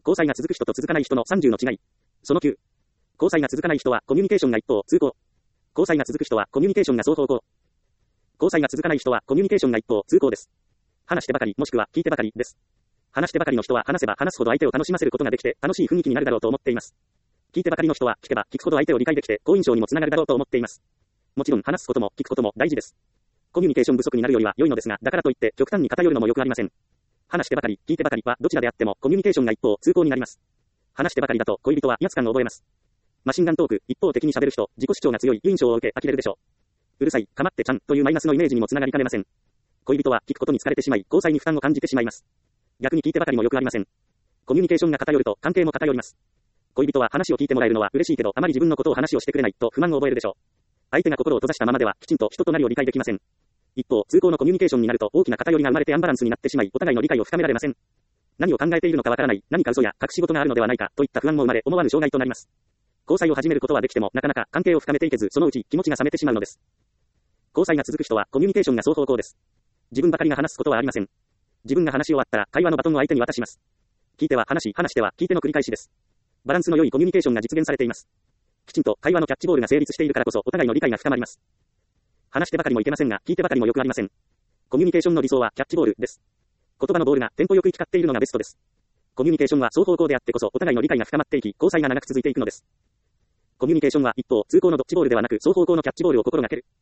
交際が続く人と続かない人の30の違い。その9。交際が続かない人はコミュニケーションが一方通行。交際が続く人はコミュニケーションが双方向。交際が続かない人はコミュニケーションが一方通行です。話してばかりもしくは聞いてばかりです。話してばかりの人は話せば話すほど相手を楽しませることができて楽しい雰囲気になるだろうと思っています。聞いてばかりの人は聞けば聞くほど相手を理解できて好印象にもつながるだろうと思っています。もちろん話すことも聞くことも大事です。コミュニケーション不足になるよりは良いのですが、だからといって極端に偏るのもよくありません。話してばかり、聞いてばかりはどちらであってもコミュニケーションが一方通行になります。話してばかりだと恋人は威圧感を覚えます。マシンガントーク、一方的に喋る人、自己主張が強い印象を受け呆れるでしょう。うるさい、かまってちゃんというマイナスのイメージにもつながりかねません。恋人は聞くことに疲れてしまい、交際に負担を感じてしまいます。逆に聞いてばかりもよくありません。コミュニケーションが偏ると関係も偏ります。恋人は話を聞いてもらえるのは嬉しいけど、あまり自分のことを話をしてくれないと不満を覚えるでしょう。相手が心を閉ざしたままではきちんと人となりを理解できません。一方、通行のコミュニケーションになると大きな偏りが生まれてアンバランスになってしまい、お互いの理解を深められません。何を考えているのかわからない、何か嘘や隠し事があるのではないかといった不安も生まれ、思わぬ障害となります。交際を始めることはできても、なかなか関係を深めていけず、そのうち気持ちが冷めてしまうのです。交際が続く人はコミュニケーションが双方向です。自分ばかりが話すことはありません。自分が話し終わったら会話のバトンを相手に渡します。聞いては話しては聞いての繰り返しです。バランスの良いコミュニケーションが実現されています。きちんと会話のキャッチボールが成立しているからこそお互いの理解が深まります。話してばかりもいけませんが、聞いてばかりもよくありません。コミュニケーションの理想はキャッチボールです。言葉のボールがテンポよく行き交っているのがベストです。コミュニケーションは双方向であってこそお互いの理解が深まっていき、交際が長く続いていくのです。コミュニケーションは一方通行のドッジボールではなく双方向のキャッチボールを心がける。